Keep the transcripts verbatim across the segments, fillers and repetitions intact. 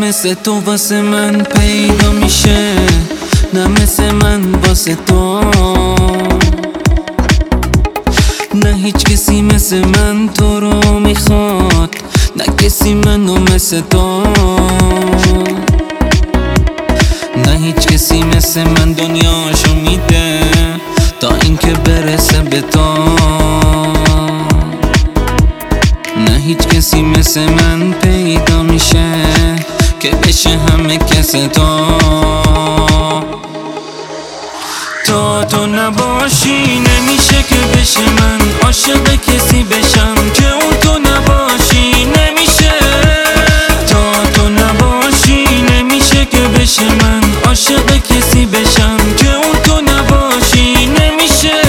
مثل تو واسه من پیدا میشه، نه مثل من واسه تو. نه هیچ کسی مثل من تو رو میخواد، نه کسی منو مثل تو. نه هیچ کسی مثل من دنیاشو میده تا اینکه برسه به تو. نه هیچ کسی مثل من پیدا میشه که بشه همه کس تو. تا تو نباشی نمیشه که بشه من عاشق کسی بشم که اون تو نباشی نمیشه. تا تو نباشی نمیشه که بشه من عاشق کسی بشم که اون تو نباشی نمیشه.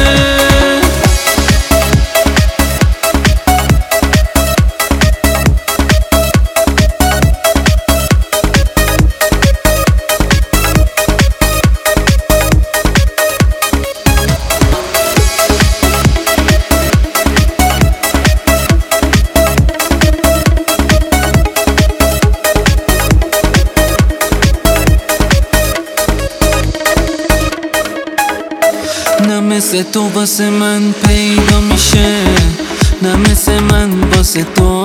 نه مثل تو واسه من پیدا میشه، نه مثل من واسه تو.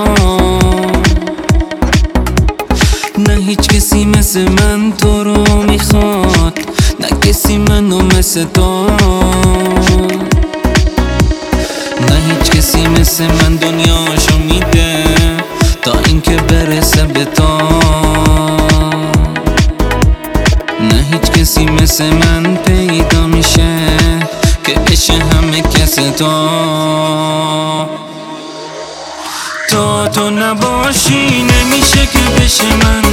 نه هیچ کسی مثل من تو رو میخواد، نه کسی منو مثل تو. نه هیچ کسی مثل من دنیاشو میده تا اینکه برسه به تو. نه هیچ کسی مثل من پیدا میشه که بشه همه کس تو. تا تو نباشی نمیشه که بشه من